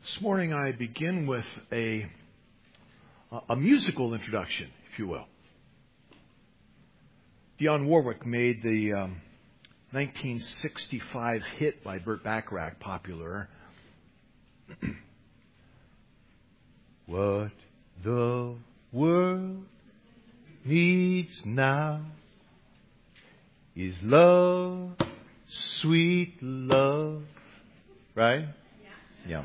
This morning I begin with a musical introduction, if you will. Dionne Warwick made the 1965 hit by Burt Bacharach popular. What the world needs now is love, sweet love. Right? Yeah.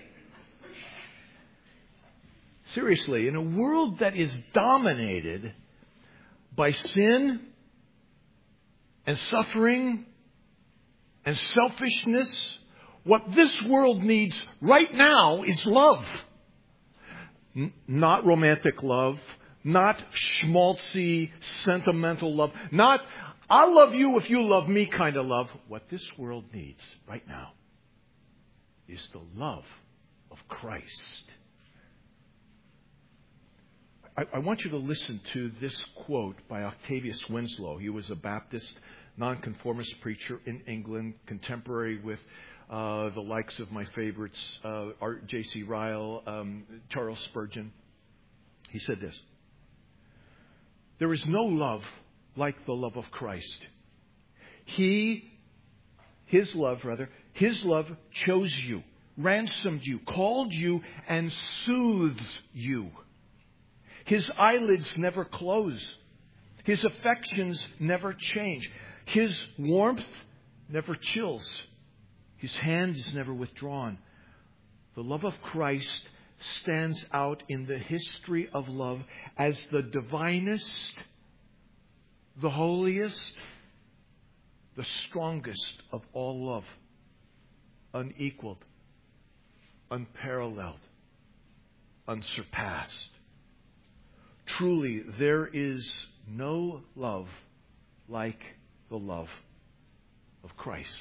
Seriously, in a world that is dominated by sin and suffering and selfishness, what this world needs right now is love. Not romantic love, not schmaltzy, sentimental love, not I'll love you if you love me kind of love. What this world needs right now is the love of Christ. I want you to listen to this quote by Octavius Winslow. He was a Baptist nonconformist preacher in England, contemporary with the likes of my favorites, J.C. Ryle, Charles Spurgeon. He said this: "There is no love like the love of Christ. His love chose you, ransomed you, called you, and soothes you. His eyelids never close. His affections never change. His warmth never chills. His hand is never withdrawn. The love of Christ stands out in the history of love as the divinest, the holiest, the strongest of all love, unequaled, unparalleled, unsurpassed. Truly, there is no love like the love of Christ."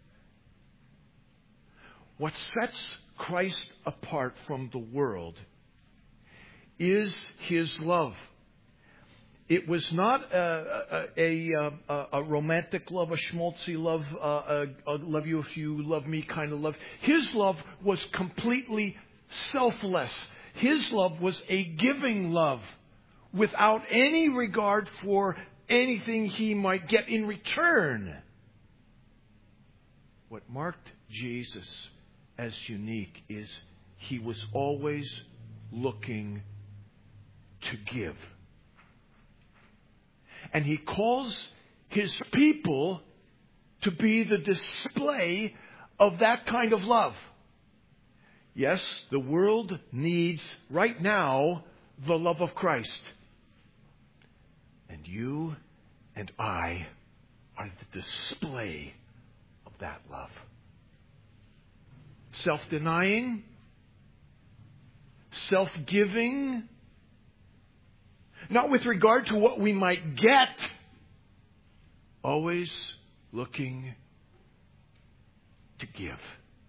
What sets Christ apart from the world is His love. It was not a romantic love, a schmaltzy love, I'll love you if you love me kind of love. His love was completely selfless. His love was a giving love without any regard for anything He might get in return. What marked Jesus as unique is He was always looking to give. And He calls His people to be the display of that kind of love. Yes, the world needs right now the love of Christ. And you and I are the display of that love. Self-denying, self-giving, not with regard to what we might get, always looking to give.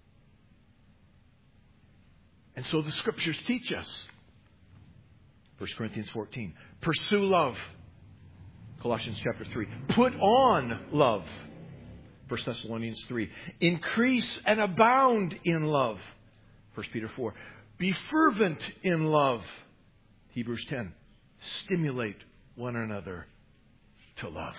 And so the Scriptures teach us. 1 Corinthians 14. Pursue love. Colossians chapter 3. Put on love. 1 Thessalonians 3. Increase and abound in love. 1 Peter 4. Be fervent in love. Hebrews 10. Stimulate one another to love.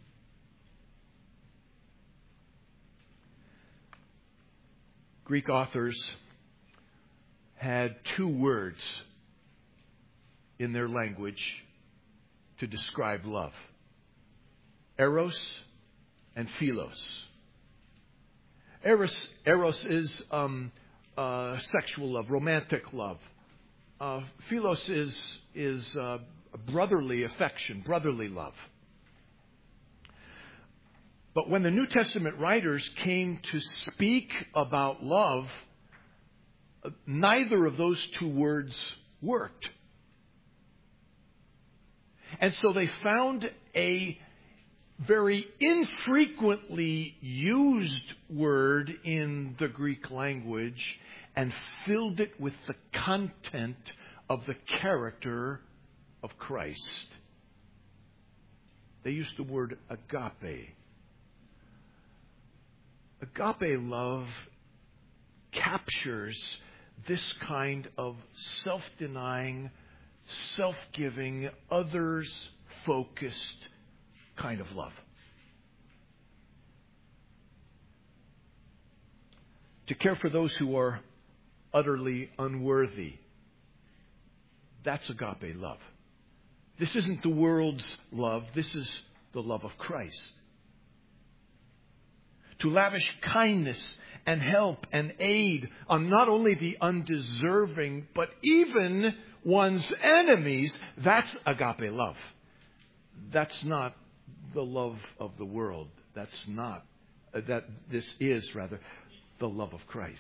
Greek authors had two words in their language to describe love: eros and philos. Eros is sexual love, romantic love. Philos is brotherly affection, brotherly love. But when the New Testament writers came to speak about love, neither of those two words worked. And so they found a very infrequently used word in the Greek language and filled it with the content of the character of Christ. They used the word agape. Agape love captures this kind of self-denying, self-giving, others-focused kind of love. To care for those who are utterly unworthy. That's agape love. This isn't the world's love. This is the love of Christ. To lavish kindness and help and aid on not only the undeserving, but even one's enemies, that's agape love. That's not the love of the world. This is the love of Christ.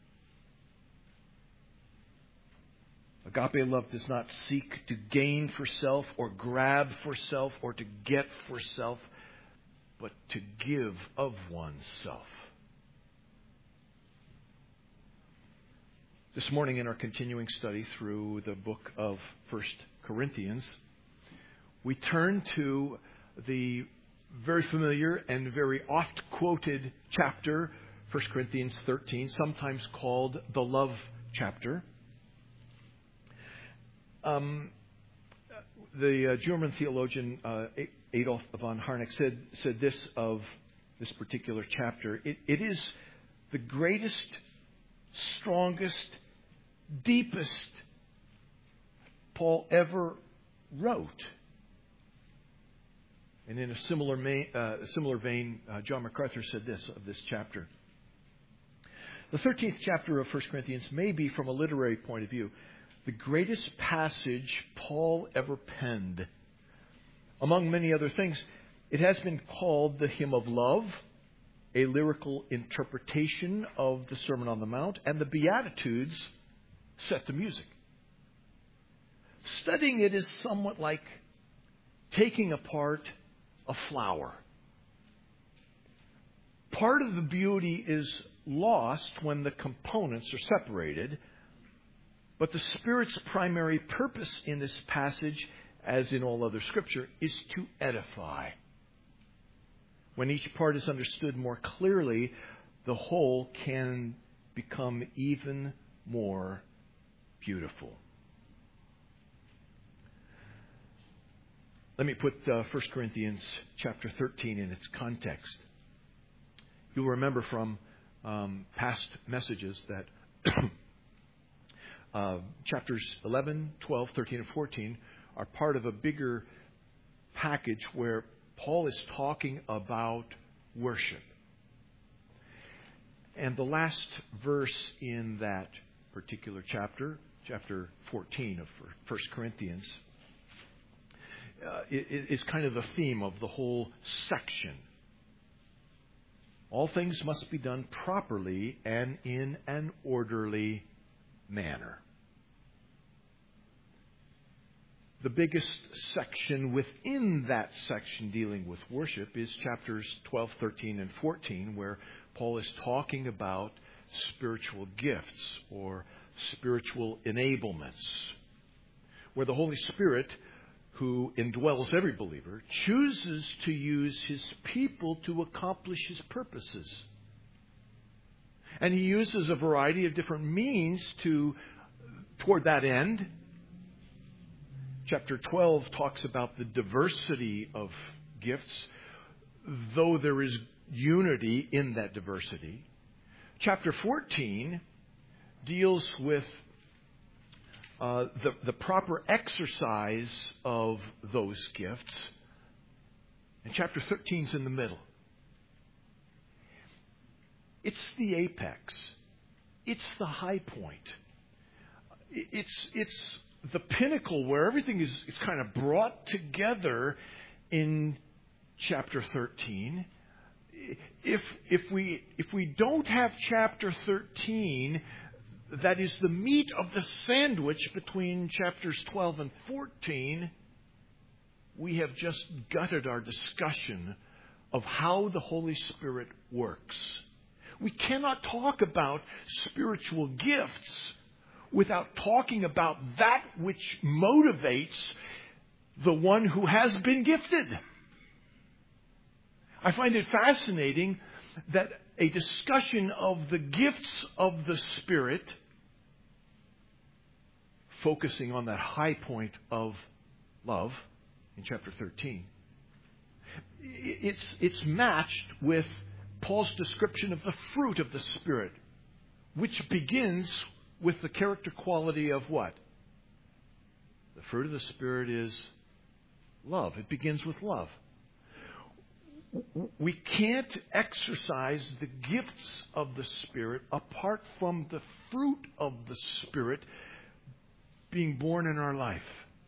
Agape love does not seek to gain for self or grab for self or to get for self, but to give of oneself. This morning in our continuing study through the book of 1 Corinthians, we turn to the very familiar and very oft-quoted chapter, 1 Corinthians 13, sometimes called the love chapter. The German theologian Adolf von Harnack said this of this particular chapter. It is the greatest, strongest, deepest Paul ever wrote. And in a similar vein, John MacArthur said this of this chapter. The 13th chapter of 1 Corinthians may be, from a literary point of view, the greatest passage Paul ever penned. Among many other things, it has been called the Hymn of Love, a lyrical interpretation of the Sermon on the Mount, and the Beatitudes set to music. Studying it is somewhat like taking apart a flower. Part of the beauty is lost when the components are separated, but the Spirit's primary purpose in this passage, as in all other Scripture, is to edify. When each part is understood more clearly, the whole can become even more beautiful. Let me put 1 Corinthians chapter 13 in its context. You'll remember from past messages that chapters 11, 12, 13, and 14 are part of a bigger package where Paul is talking about worship. And the last verse in that particular chapter 14 of 1 Corinthians, is kind of the theme of the whole section. All things must be done properly and in an orderly manner. The biggest section within that section dealing with worship is chapters 12, 13, and 14, where Paul is talking about spiritual gifts or spiritual enablements, where the Holy Spirit, who indwells every believer, chooses to use his people to accomplish his purposes. And he uses a variety of different means toward that end. Chapter 12 talks about the diversity of gifts, though there is unity in that diversity. Chapter 14 deals with the proper exercise of those gifts. And chapter 13 is in the middle. It's the apex. It's the high point. It's the pinnacle where everything is kind of brought together in chapter 13. If we don't have chapter 13, that is the meat of the sandwich between chapters 12 and 14, we have just gutted our discussion of how the Holy Spirit works. We cannot talk about spiritual gifts without talking about that which motivates the one who has been gifted. I find it fascinating that a discussion of the gifts of the Spirit focusing on that high point of love in chapter 13, it's matched with Paul's description of the fruit of the Spirit, which begins with the character quality of what? The fruit of the Spirit is love. It begins with love. We can't exercise the gifts of the Spirit apart from the fruit of the Spirit being born in our life.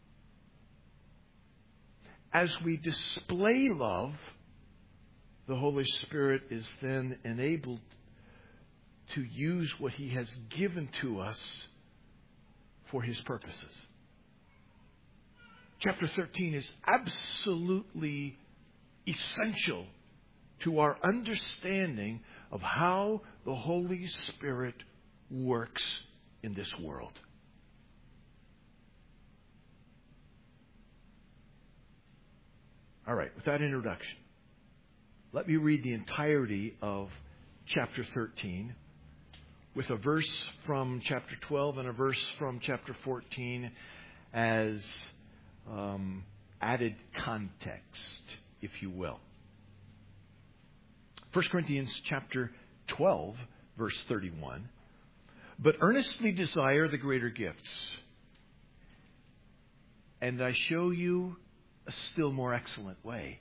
As we display love, the Holy Spirit is then enabled to use what He has given to us for His purposes. Chapter 13 is absolutely essential to our understanding of how the Holy Spirit works in this world. All right, with that introduction, let me read the entirety of chapter 13 with a verse from chapter 12 and a verse from chapter 14 as added context, if you will. 1 Corinthians chapter 12, verse 31. But earnestly desire the greater gifts, and I show you a still more excellent way.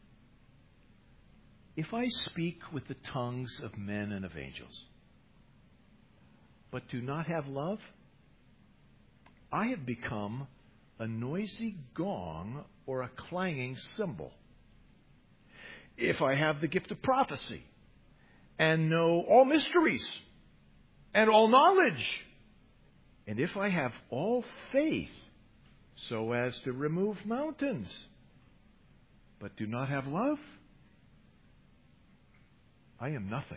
If I speak with the tongues of men and of angels, but do not have love, I have become a noisy gong or a clanging cymbal. If I have the gift of prophecy and know all mysteries and all knowledge, and if I have all faith so as to remove mountains, but do not have love, I am nothing.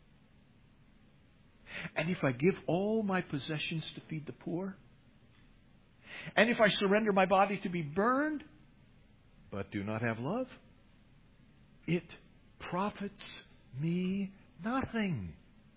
And if I give all my possessions to feed the poor, and if I surrender my body to be burned, but do not have love, it profits me nothing.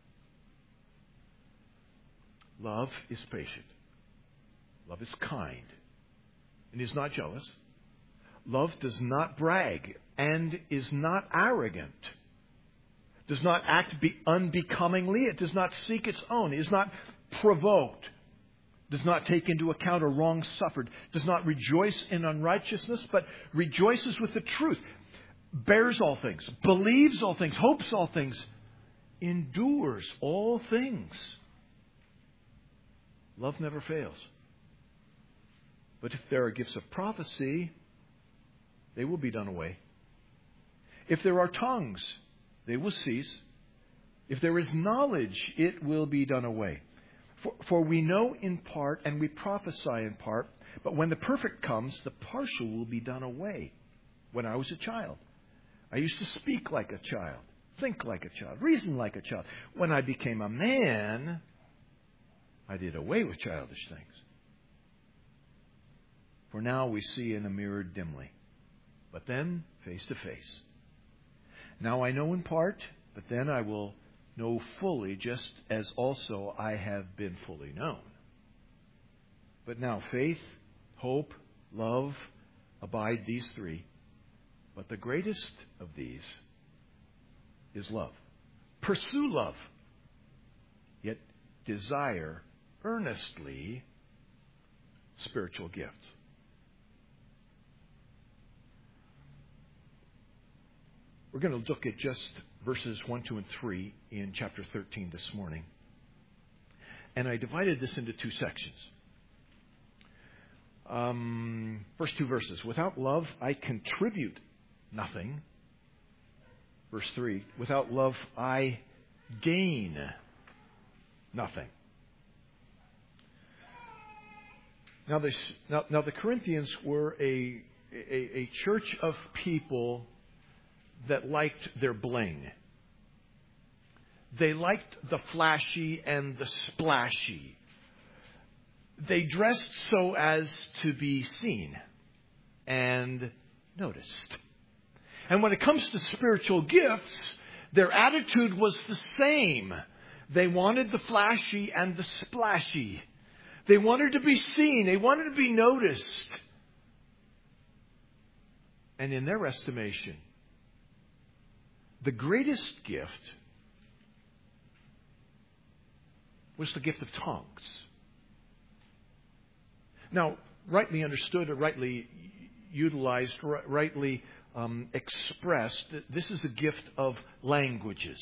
Love is patient. Love is kind and is not jealous. Love does not brag and is not arrogant. Does not act unbecomingly. It does not seek its own. Is not provoked. Does not take into account a wrong suffered. Does not rejoice in unrighteousness, but rejoices with the truth. Bears all things. Believes all things. Hopes all things. Endures all things. Love never fails. But if there are gifts of prophecy, they will be done away. If there are tongues, they will cease. If there is knowledge, it will be done away. For we know in part and we prophesy in part, but when the perfect comes, the partial will be done away. When I was a child, I used to speak like a child, think like a child, reason like a child. When I became a man, I did away with childish things. For now we see in a mirror dimly, but then face to face. Now I know in part, but then I will know fully, just as also I have been fully known. But now faith, hope, love, abide, these three. But the greatest of these is love. Pursue love, yet desire earnestly spiritual gifts. We're going to look at just verses 1, 2, and 3 in chapter 13 this morning. And I divided this into two sections. First two verses. Without love, I contribute nothing. Verse 3. Without love, I gain nothing. Now the Corinthians were a church of people that liked their bling. They liked the flashy and the splashy. They dressed so as to be seen and noticed. And when it comes to spiritual gifts, their attitude was the same. They wanted the flashy and the splashy. They wanted to be seen. They wanted to be noticed. And in their estimation, the greatest gift was the gift of tongues. Now, rightly understood or rightly utilized, rightly expressed, this is a gift of languages.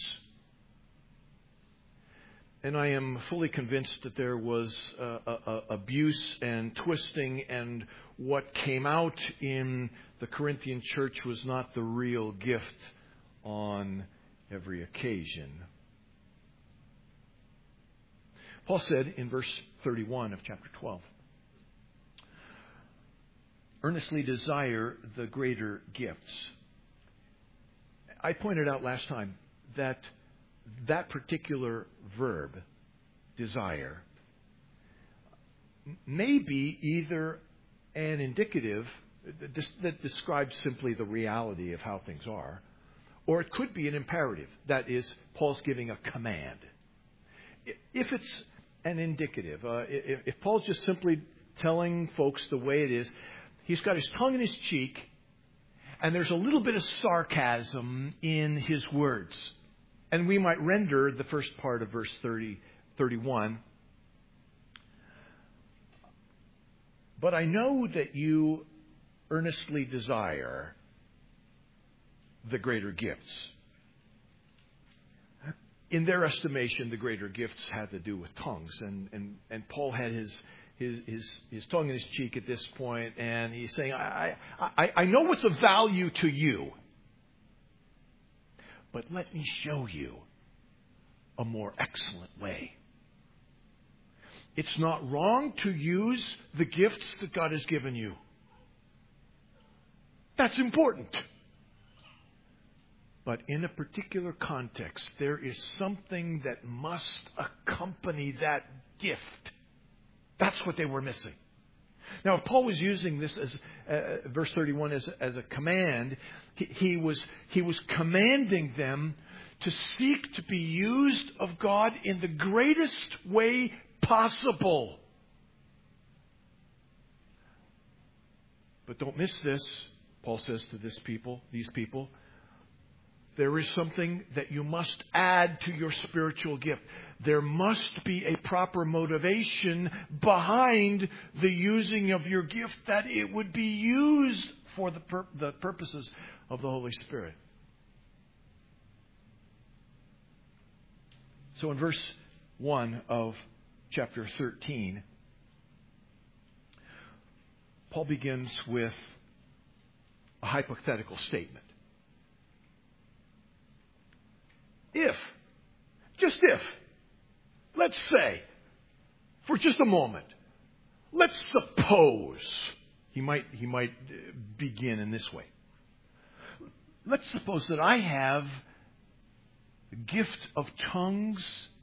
And I am fully convinced that there was abuse and twisting, and what came out in the Corinthian church was not the real gift on every occasion. Paul said in verse 31 of chapter 12, earnestly desire the greater gifts. I pointed out last time that particular verb, desire, may be either an indicative that describes simply the reality of how things are, or it could be an imperative. That is, Paul's giving a command. If it's an indicative, if Paul's just simply telling folks the way it is, he's got his tongue in his cheek, and there's a little bit of sarcasm in his words. And we might render the first part of verse 31. But I know that you earnestly desire the greater gifts. In their estimation, the greater gifts had to do with tongues. And Paul had his tongue in his cheek at this point, and he's saying, I know what's of value to you, but let me show you a more excellent way. It's not wrong to use the gifts that God has given you. That's important. But in a particular context, there is something that must accompany that gift. That's what they were missing. Now, if Paul was using this as verse 31 as a command, he was commanding them to seek to be used of God in the greatest way possible. But don't miss this, Paul says to these people. There is something that you must add to your spiritual gift. There must be a proper motivation behind the using of your gift, that it would be used for the purposes of the Holy Spirit. So in verse 1 of chapter 13, Paul begins with a hypothetical statement. Let's say, for just a moment, let's suppose, he might begin in this way. Let's suppose that I have the gift of tongues,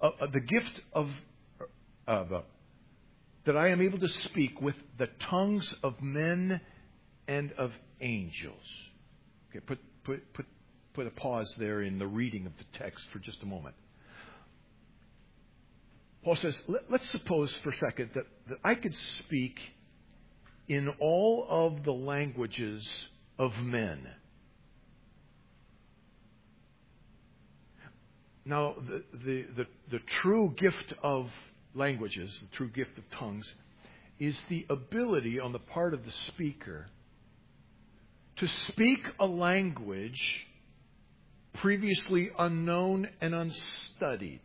that I am able to speak with the tongues of men and of angels. Okay, put a pause there in the reading of the text for just a moment. Paul says, let's suppose for a second that I could speak in all of the languages of men. Now, the true gift of languages, the true gift of tongues, is the ability on the part of the speaker to speak a language previously unknown and unstudied.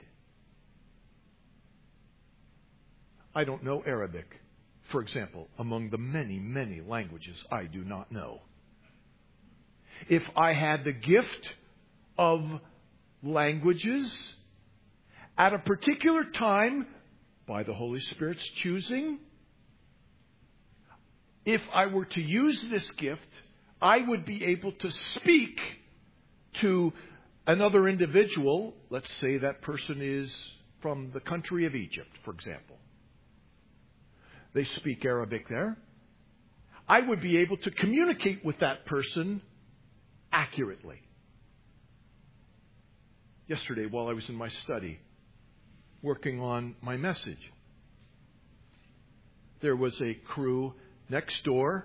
I don't know Arabic, for example, among the many, many languages I do not know. If I had the gift of languages at a particular time, by the Holy Spirit's choosing, if I were to use this gift, I would be able to speak to another individual. Let's say that person is from the country of Egypt, for example. They speak Arabic there. I would be able to communicate with that person accurately. Yesterday, while I was in my study, working on my message, there was a crew next door.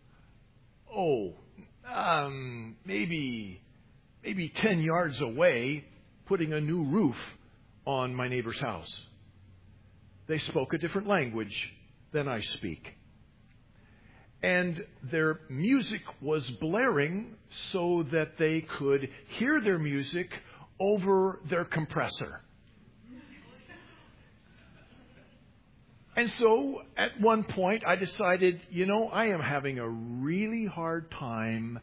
Maybe 10 yards away, putting a new roof on my neighbor's house. They spoke a different language than I speak. And their music was blaring so that they could hear their music over their compressor. And so at one point I decided, I am having a really hard time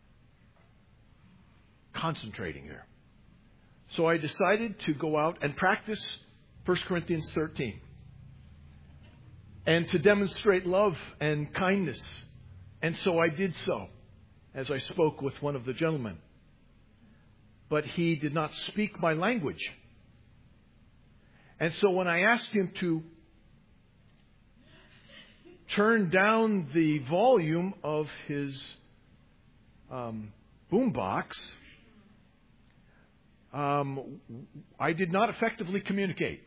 concentrating here. So I decided to go out and practice 1 Corinthians 13. And to demonstrate love and kindness. And so I did so as I spoke with one of the gentlemen. But he did not speak my language. And so when I asked him to turn down the volume of his boombox, I did not effectively communicate.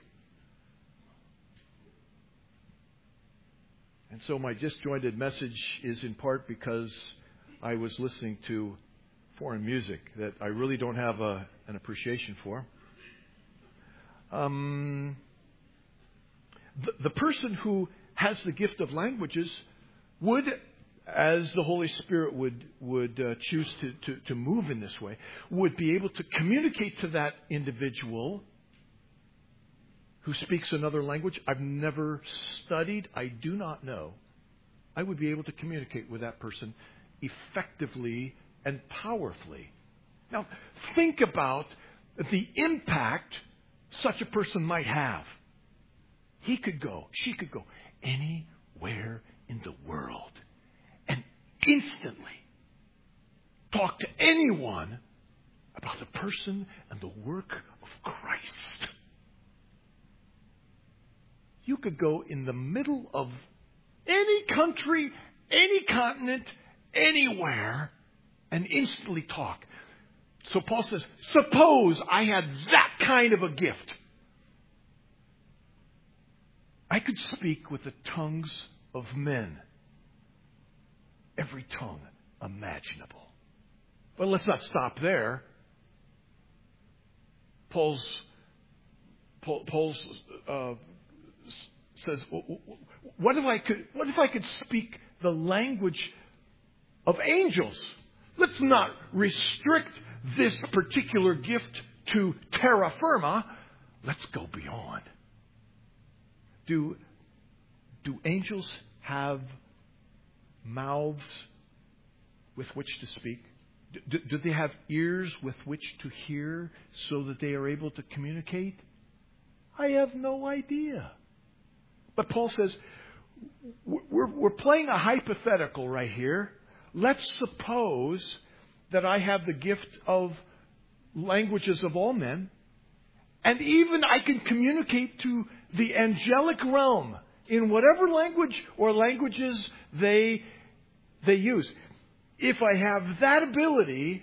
And so my disjointed message is in part because I was listening to foreign music that I really don't have an appreciation for. The person who has the gift of languages would, as the Holy Spirit would choose to move in this way, would be able to communicate to that individual who speaks another language I've never studied, I do not know. I would be able to communicate with that person effectively and powerfully. Now, think about the impact such a person might have. She could go anywhere in the world and instantly talk to anyone about the person and the work of Christ. You could go in the middle of any country, any continent, anywhere, and instantly talk. So Paul says, suppose I had that kind of a gift. I could speak with the tongues of men. Every tongue imaginable. But let's not stop there. Paul says, what if I could speak the language of angels? Let's not restrict this particular gift to terra firma. Let's go beyond. Do angels have mouths with which to speak? Do they have ears with which to hear so that they are able to communicate? I have no idea. But Paul says, we're playing a hypothetical right here. Let's suppose that I have the gift of languages of all men, and even I can communicate to the angelic realm in whatever language or languages they use. If I have that ability,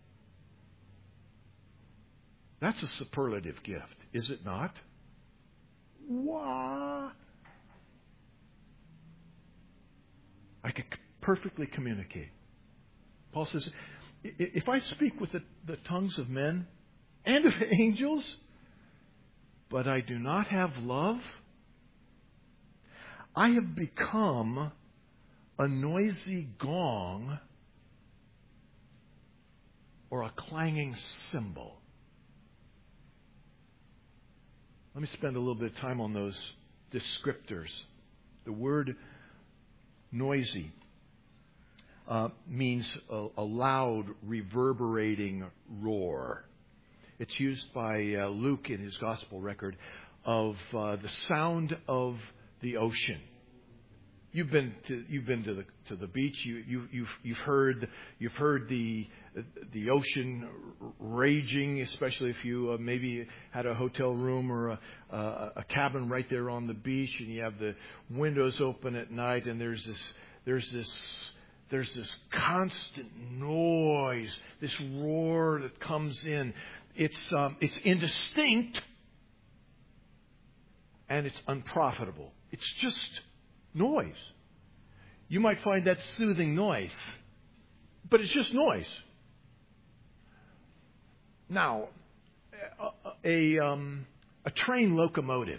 that's a superlative gift, is it not? What? I could perfectly communicate. Paul says, if I speak with the tongues of men and of angels, but I do not have love, I have become a noisy gong or a clanging cymbal. Let me spend a little bit of time on those descriptors. The word noisy means a loud, reverberating roar. It's used by Luke in his gospel record of the sound of the ocean. You've been to the beach. You've heard the ocean raging, especially if you maybe had a hotel room or a cabin right there on the beach, and you have the windows open at night, and there's this constant noise, this roar that comes in. It's indistinct and it's unprofitable. It's just noise. You might find that soothing noise, but it's just noise. Now, a train locomotive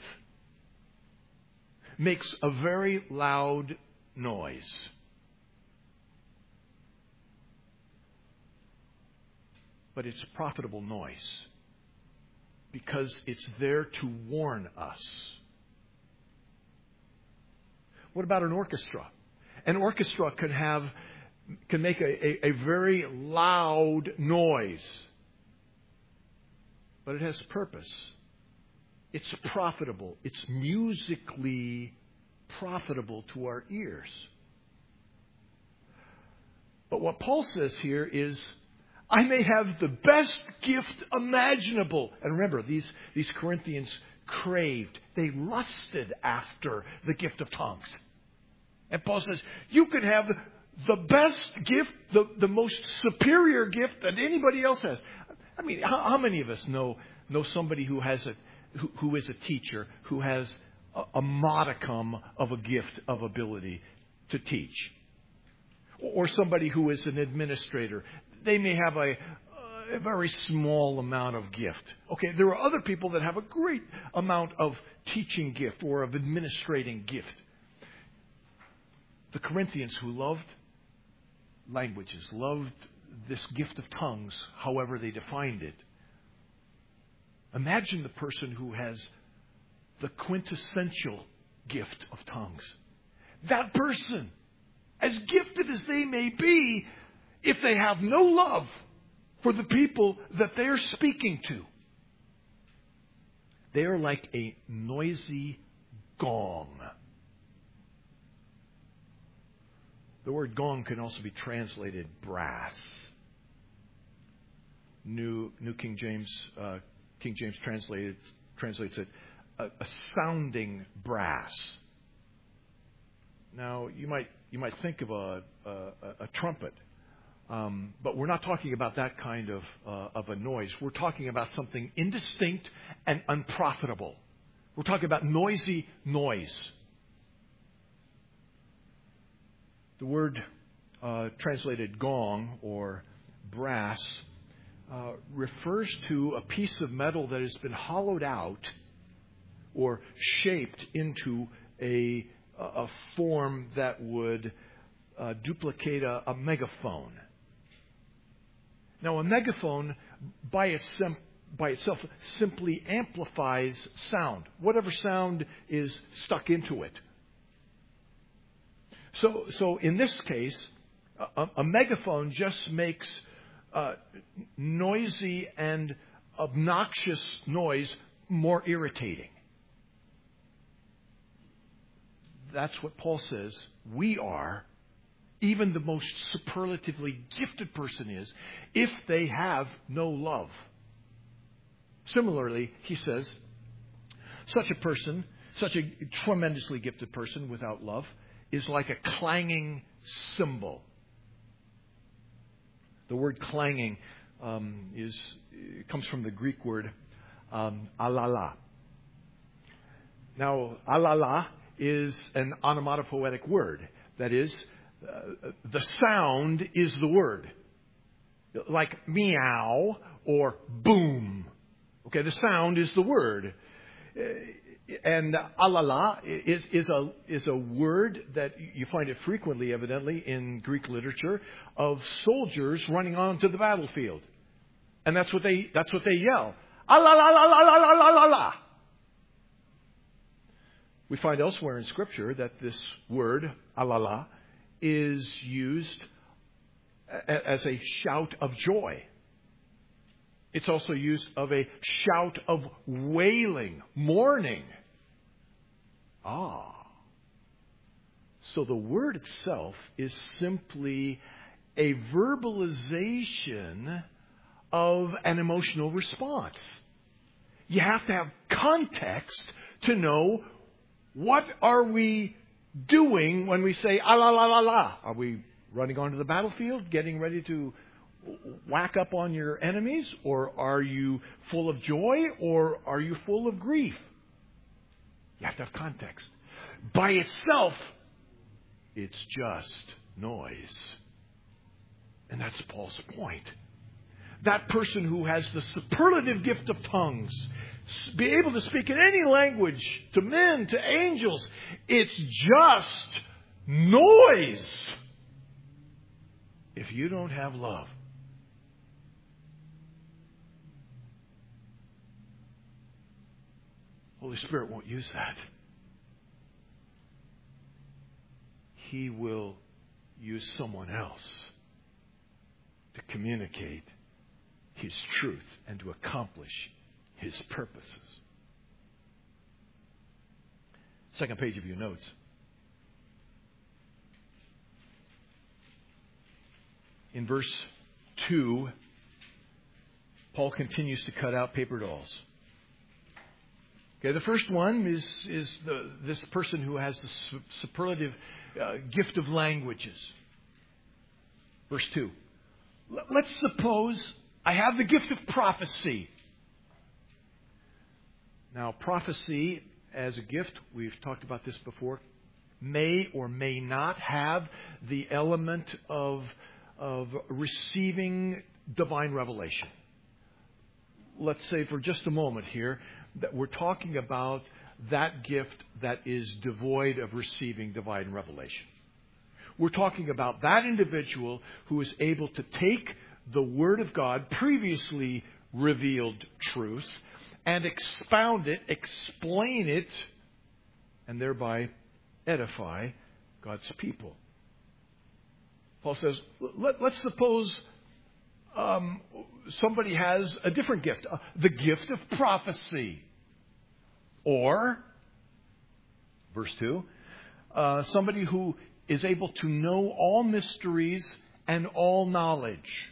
makes a very loud noise. But it's profitable noise because it's there to warn us. What about an orchestra? An orchestra can make a very loud noise, but it has purpose. It's profitable. It's musically profitable to our ears. But what Paul says here is, I may have the best gift imaginable. And remember, these Corinthians craved, they lusted after the gift of tongues. And Paul says, you can have the best gift, the most superior gift that anybody else has. I mean, how many of us know somebody who is a teacher, who has a modicum of a gift of ability to teach? Or somebody who is an administrator. They may have a very small amount of gift. Okay, there are other people that have a great amount of teaching gift or of administrating gift. The Corinthians, who loved languages, loved this gift of tongues, however they defined it. Imagine the person who has the quintessential gift of tongues. That person, as gifted as they may be, if they have no love for the people that they're speaking to, they are like a noisy gong. The word gong can also be translated brass. New King James translates it a sounding brass. Now you might think of a trumpet, but we're not talking about that kind of a noise. We're talking about something indistinct and unprofitable. We're talking about noisy noise. The word translated gong or brass refers to a piece of metal that has been hollowed out or shaped into a form that would duplicate a megaphone. Now, a megaphone by itself simply amplifies sound, whatever sound is stuck into it. So in this case, a megaphone just makes noisy and obnoxious noise more irritating. That's what Paul says we are, even the most superlatively gifted person is, if they have no love. Similarly, he says, such a tremendously gifted person without love is like a clanging cymbal. The word clanging comes from the Greek word alala. Now, alala is an onomatopoetic word. That is, the sound is the word. Like meow or boom. Okay, the sound is the word. And alala is a word that you find it frequently, evidently, in Greek literature of soldiers running onto the battlefield, and that's what they yell. Alala. We find elsewhere in Scripture that this word alala is used as a shout of joy. It's also used of a shout of wailing, mourning. So the word itself is simply a verbalization of an emotional response. You have to have context to know what are we doing when we say ah la la la la. Are we running onto the battlefield, getting ready to whack up on your enemies? Or are you full of joy? Or are you full of grief? You have to have context. By itself, It's just noise. And that's Paul's point. That person who has the superlative gift of tongues, be able to speak in any language, to men, to angels, it's just noise if you don't have love. Holy Spirit won't use that. He will use someone else to communicate His truth and to accomplish His purposes. Second page of your notes. In verse 2, Paul continues to cut out paper dolls. Okay, the first one is this person who has the superlative gift of languages. Verse 2. Let's suppose I have the gift of prophecy. Now, prophecy as a gift, we've talked about this before, may or may not have the element of receiving divine revelation. Let's say for just a moment here that we're talking about that gift that is devoid of receiving divine revelation. We're talking about that individual who is able to take the Word of God, previously revealed truth, and expound it, explain it, and thereby edify God's people. Paul says, let's suppose somebody has a different gift, the gift of prophecy. Or, verse 2, somebody who is able to know all mysteries and all knowledge.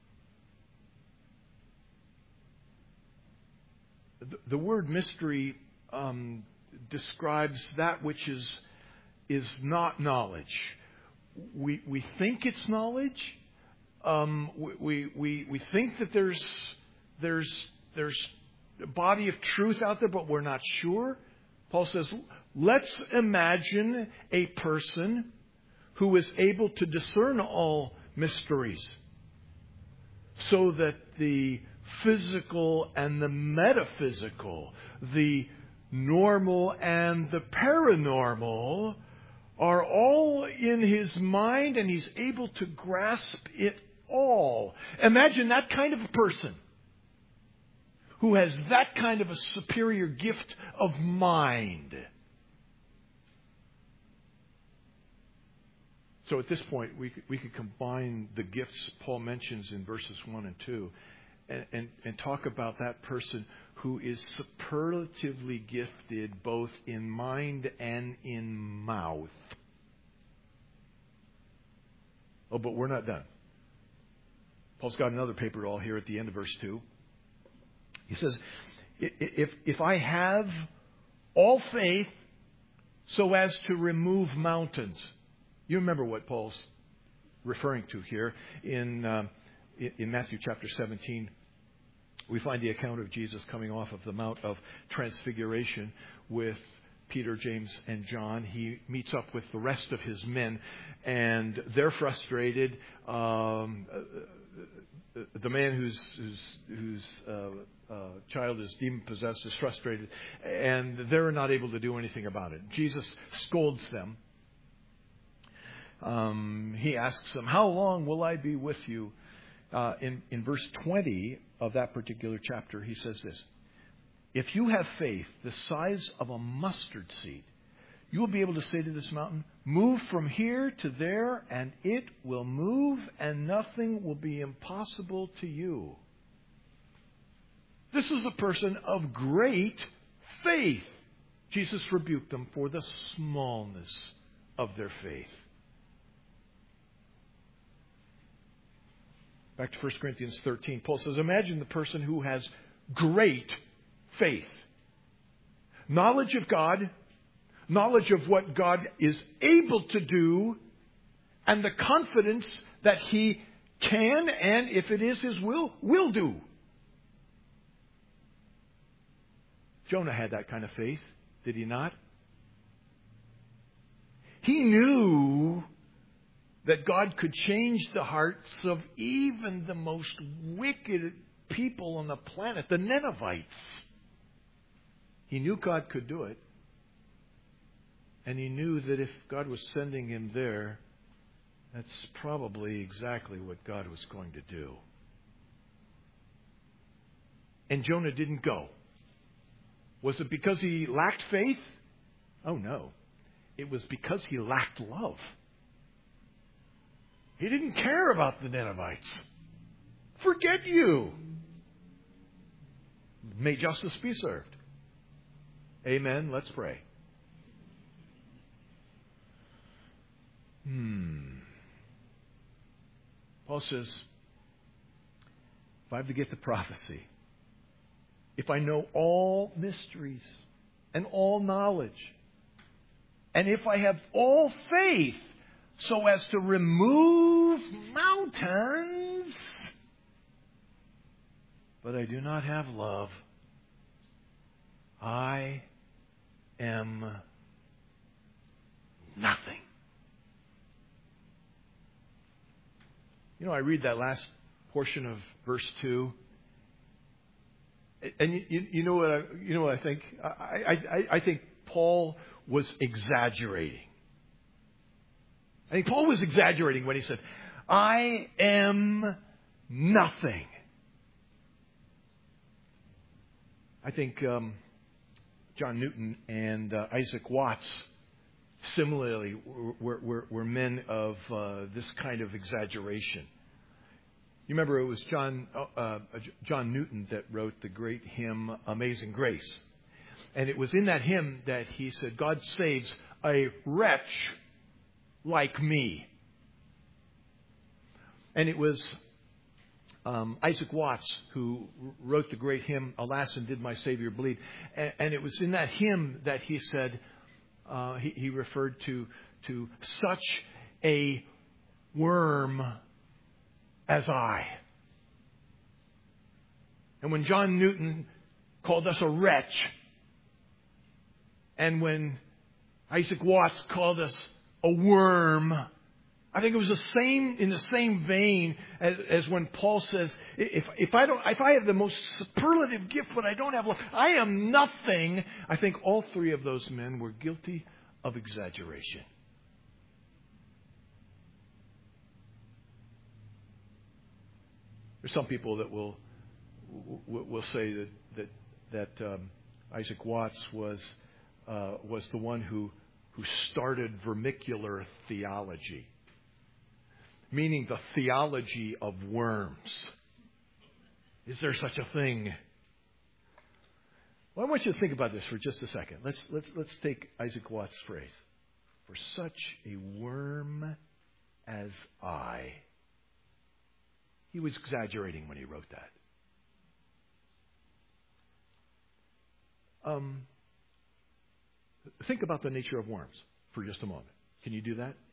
The word mystery describes that which is not knowledge. We think it's knowledge. We think that there's a body of truth out there, but we're not sure. Paul says, let's imagine a person who is able to discern all mysteries, so that the physical and the metaphysical, the normal and the paranormal are all in his mind, and he's able to grasp it all. Imagine that kind of a person who has that kind of a superior gift of mind. So at this point, we could combine the gifts Paul mentions in verses 1 and 2 and talk about that person who is superlatively gifted both in mind and in mouth. Oh, but we're not done. Paul's got another paper doll here at the end of verse 2. He says, if I have all faith so as to remove mountains. You remember what Paul's referring to here in Matthew chapter 17. We find the account of Jesus coming off of the Mount of Transfiguration with Peter, James, and John. He meets up with the rest of his men, and they're frustrated. The man whose child is demon-possessed is frustrated, and they're not able to do anything about it. Jesus scolds them. He asks them, "How long will I be with you?" In verse 20 of that particular chapter, he says this: "If you have faith the size of a mustard seed, you will be able to say to this mountain, 'Move from here to there,' and it will move, and nothing will be impossible to you." This is a person of great faith. Jesus rebuked them for the smallness of their faith. Back to 1 Corinthians 13, Paul says, imagine the person who has great faith. Knowledge of God, knowledge of what God is able to do, and the confidence that He can, and if it is His will do. Jonah had that kind of faith, did he not? He knew that God could change the hearts of even the most wicked people on the planet, the Ninevites. He knew God could do it. And he knew that if God was sending him there, that's probably exactly what God was going to do. And Jonah didn't go. Was it because he lacked faith? Oh, no. It was because he lacked love. He didn't care about the Ninevites. Forget you. May justice be served. Amen. Let's pray. Paul says, if I have to get the prophecy, if I know all mysteries and all knowledge, and if I have all faith so as to remove mountains, but I do not have love, I am nothing. You know, I read that last portion of verse 2, and you know what I think? I think Paul was exaggerating. I think Paul was exaggerating when he said, I am nothing. I think John Newton and Isaac Watts similarly were men of this kind of exaggeration. You remember it was John Newton that wrote the great hymn Amazing Grace. And it was in that hymn that he said, God saves a wretch like me. And it was Isaac Watts who wrote the great hymn, Alas, and did my Savior bleed? And it was in that hymn that he said, he referred to such a worm as I. And when John Newton called us a wretch, and when Isaac Watts called us a worm, I think it was in the same vein as when Paul says, if I have the most superlative gift but I don't have love, I am nothing. I think all three of those men were guilty of exaggeration. There's some people that will say that Isaac Watts was the one who started vermicular theology, meaning the theology of worms. Is there such a thing? Well, I want you to think about this for just a second. Let's take Isaac Watts' phrase. For such a worm as I. He was exaggerating when he wrote that. Think about the nature of worms for just a moment. Can you do that?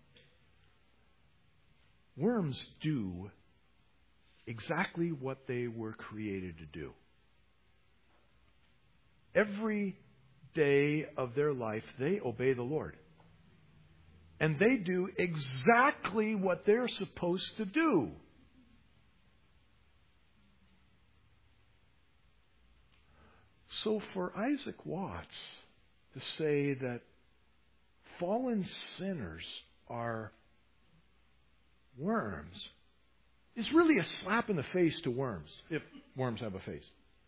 Worms do exactly what they were created to do. Every day of their life, they obey the Lord. And they do exactly what they're supposed to do. So for Isaac Watts to say that fallen sinners are worms is really a slap in the face to worms, if worms have a face.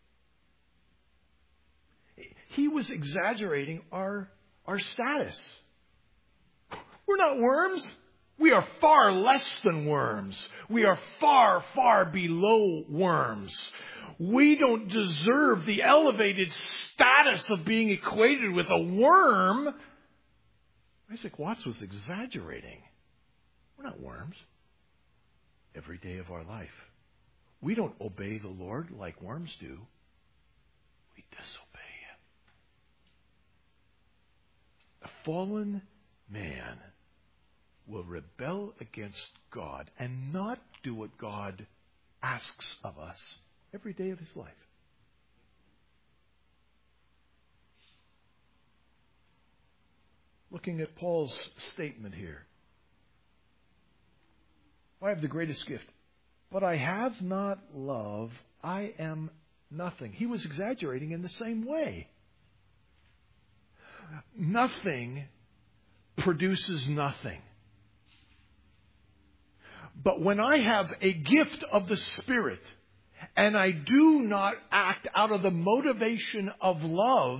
He was exaggerating our status. We're not worms. We are far less than worms. We are far, far below worms. We don't deserve the elevated status of being equated with a worm. Isaac Watts was exaggerating. We're not worms. Every day of our life, we don't obey the Lord like worms do. We disobey Him. A fallen man will rebel against God and not do what God asks of us every day of his life. Looking at Paul's statement here. I have the greatest gift, but I have not love, I am nothing. He was exaggerating in the same way. Nothing produces nothing. But when I have a gift of the Spirit, and I do not act out of the motivation of love,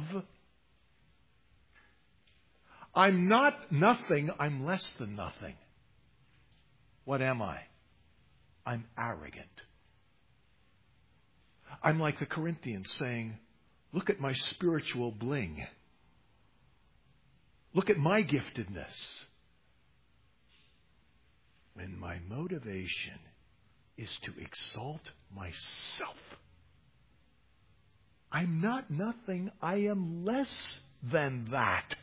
I'm not nothing, I'm less than nothing. What am I? I'm arrogant. I'm like the Corinthians saying, look at my spiritual bling. Look at my giftedness. When my motivation is to exalt myself, I'm not nothing, I am less than that.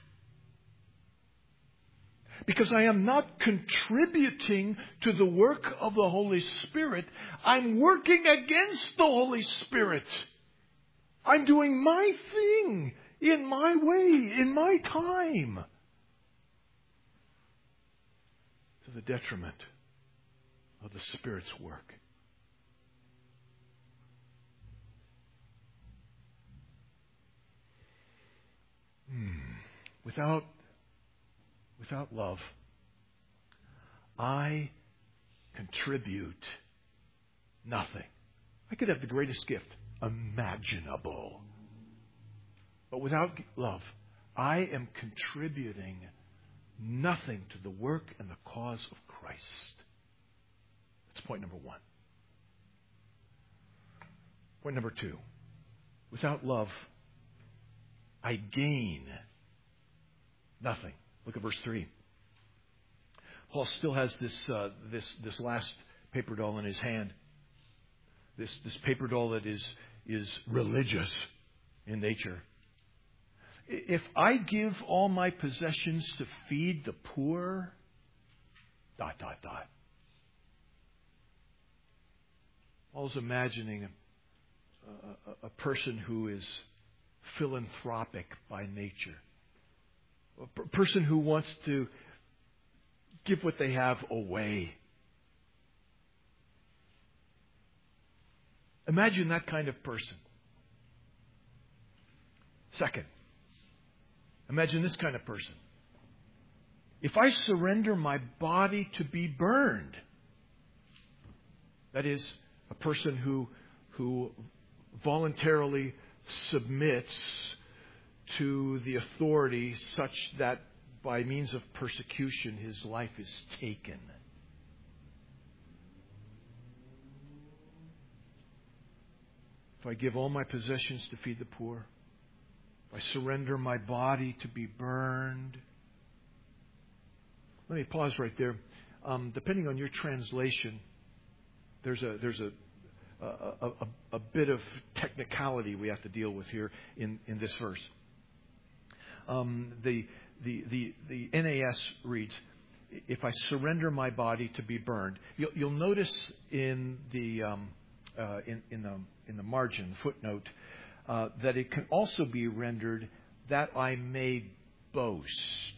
Because I am not contributing to the work of the Holy Spirit. I'm working against the Holy Spirit. I'm doing my thing in my way, in my time. To the detriment of the Spirit's work. Without love, I contribute nothing. I could have the greatest gift imaginable. But without love, I am contributing nothing to the work and the cause of Christ. That's point number one. Point number two. Without love, I gain nothing. Look at verse 3. Paul still has this last paper doll in his hand. This paper doll that is religious in nature. If I give all my possessions to feed the poor, ... Paul's imagining a person who is philanthropic by nature. A person who wants to give what they have away. Imagine that kind of person. Second, imagine this kind of person. If I surrender my body to be burned, that is, a person who voluntarily submits to the authority such that by means of persecution his life is taken. If I give all my possessions to feed the poor, if I surrender my body to be burned. Let me pause right there. Depending on your translation, there's a bit of technicality we have to deal with here in this verse. The NAS reads, "If I surrender my body to be burned." You'll notice in the margin footnote that it can also be rendered "that I may boast."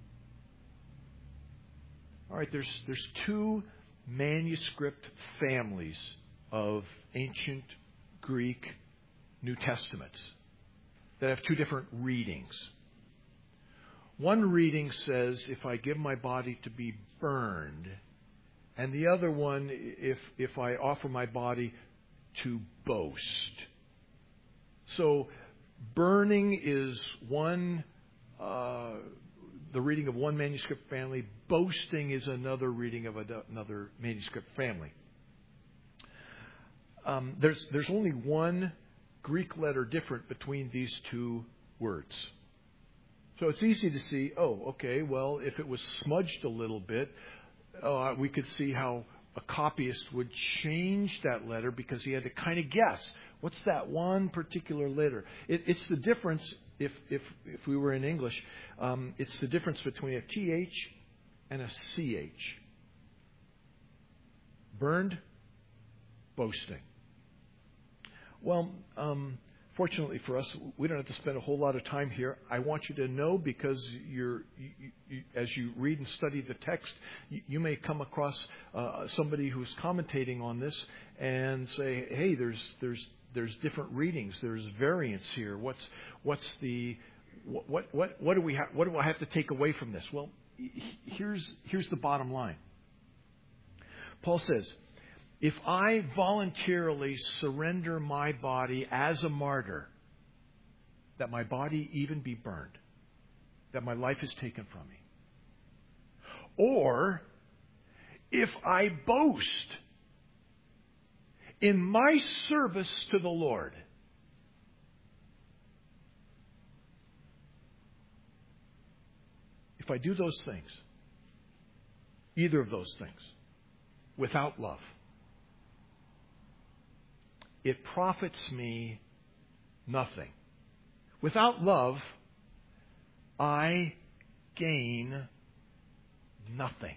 All right, there's two manuscript families of ancient Greek New Testaments that have two different readings. One reading says, "If I give my body to be burned," and the other one, if I offer my body to boast. So burning is one, the reading of one manuscript family. Boasting is another reading of another manuscript family. There's only one Greek letter different between these two words. So it's easy to see, well, if it was smudged a little bit, we could see how a copyist would change that letter because he had to kind of guess, what's that one particular letter? It's the difference, if we were in English, it's the difference between a TH and a CH. Burned, boasting. Well, Fortunately for us, we don't have to spend a whole lot of time here. I want you to know, because as you read and study the text, you may come across somebody who's commentating on this and say, "Hey, there's different readings. There's variance here. What do I have to take away from this?" Well, here's the bottom line. Paul says, if I voluntarily surrender my body as a martyr, that my body even be burned, that my life is taken from me. Or, if I boast in my service to the Lord, if I do those things, either of those things, without love, it profits me nothing. Without love, I gain nothing.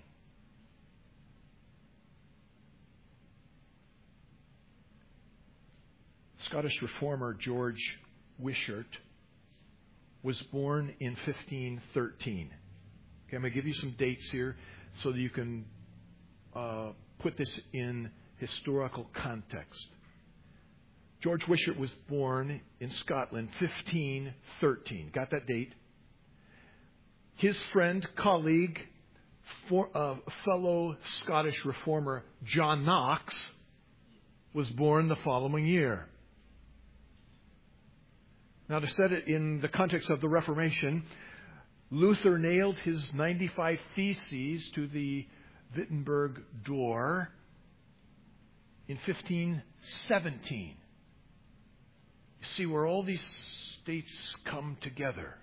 Scottish reformer George Wishart was born in 1513. Okay, I'm going to give you some dates here so that you can put this in historical context. George Wishart was born in Scotland, 1513. Got that date? His friend, colleague, fellow Scottish reformer John Knox was born the following year. Now, to set it in the context of the Reformation, Luther nailed his 95 Theses to the Wittenberg door in 1517. See where all these states come together.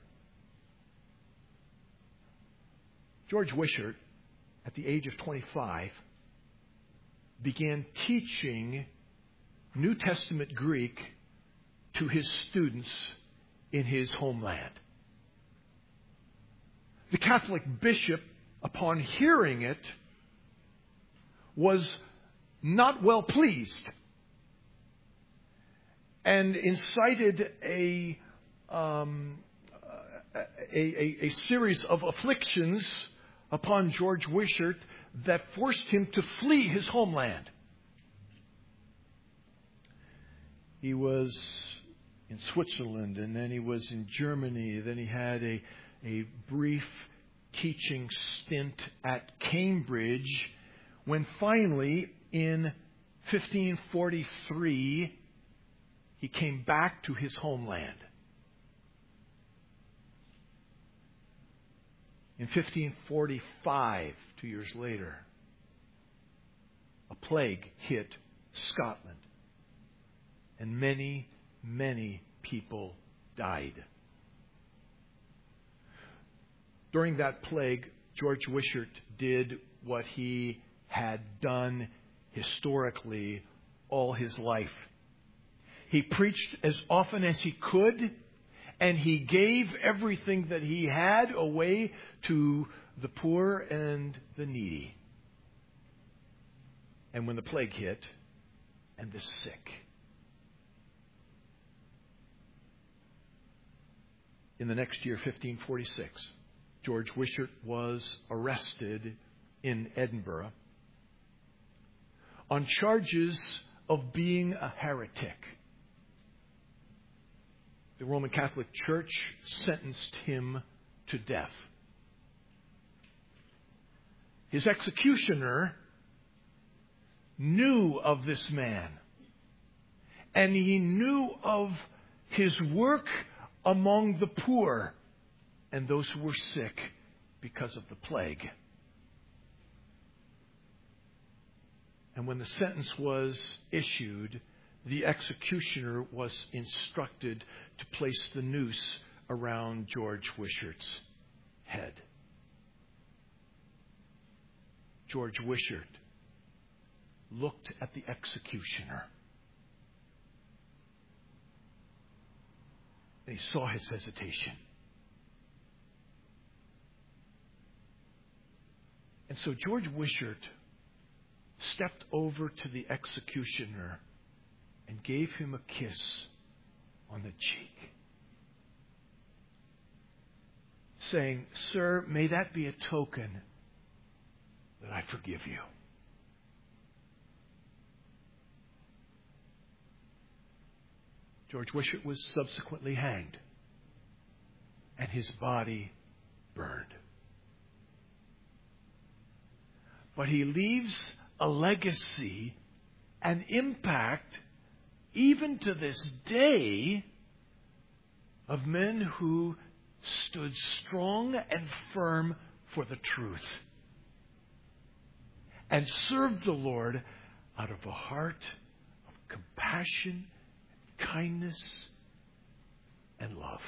George Wishart, at the age of 25, began teaching New Testament Greek to his students in his homeland. The Catholic bishop, upon hearing it, was not well pleased and incited a series of afflictions upon George Wishart that forced him to flee his homeland. He was in Switzerland, and then he was in Germany. Then he had a brief teaching stint at Cambridge, when finally, in 1543, he came back to his homeland. In 1545, 2 years later, a plague hit Scotland, and many, many people died. During that plague, George Wishart did what he had done historically all his life. He preached as often as he could, and he gave everything that he had away to the poor and the needy. And when the plague hit, and the sick. In the next year, 1546, George Wishart was arrested in Edinburgh on charges of being a heretic. The Roman Catholic Church sentenced him to death. His executioner knew of this man, and he knew of his work among the poor and those who were sick because of the plague. And when the sentence was issued, the executioner was instructed to place the noose around George Wishart's head. George Wishart looked at the executioner, and he saw his hesitation. And so George Wishart stepped over to the executioner and gave him a kiss on the cheek, saying, "Sir, may that be a token that I forgive you." George Wishart was subsequently hanged, and his body burned. But he leaves a legacy, an impact, even to this day, of men who stood strong and firm for the truth and served the Lord out of a heart of compassion, kindness, and love.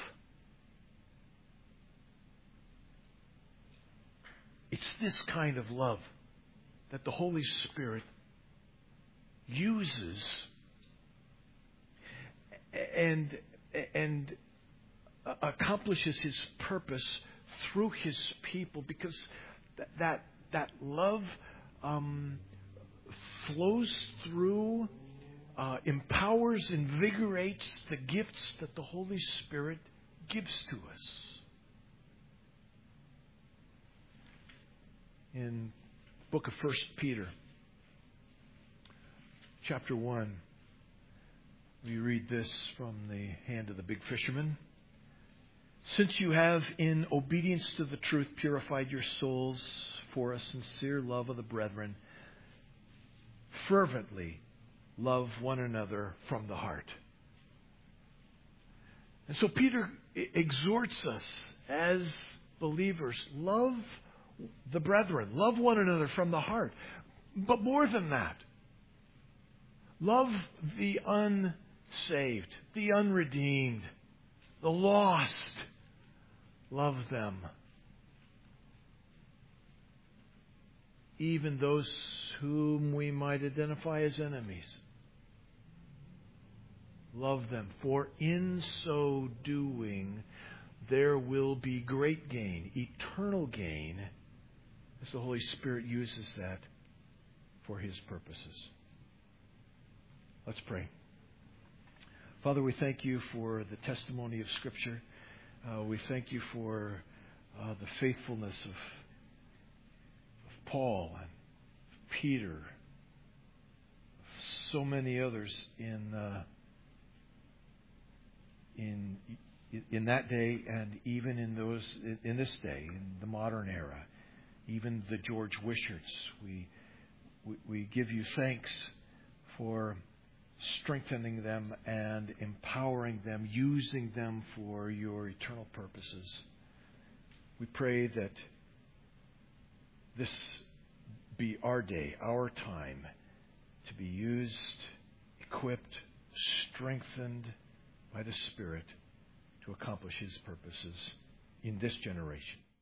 It's this kind of love that the Holy Spirit uses and accomplishes His purpose through His people, because that love flows through, empowers, invigorates the gifts that the Holy Spirit gives to us. In the book of 1 Peter, chapter 1, we read this from the hand of the big fisherman. "Since you have, in obedience to the truth, purified your souls for a sincere love of the brethren, fervently love one another from the heart." And so Peter exhorts us as believers, love the brethren, love one another from the heart. But more than that, love the unsaved, the unredeemed, the lost. Love them. Even those whom we might identify as enemies. Love them, for in so doing there will be great gain, eternal gain, as the Holy Spirit uses that for His purposes. Let's pray. Father, we thank You for the testimony of Scripture. We thank You for the faithfulness of Paul and Peter, of so many others in that day, and even in this day, in the modern era, even the George Wisharts. We give You thanks for strengthening them and empowering them, using them for Your eternal purposes. We pray that this be our day, our time, to be used, equipped, strengthened by the Spirit to accomplish His purposes in this generation.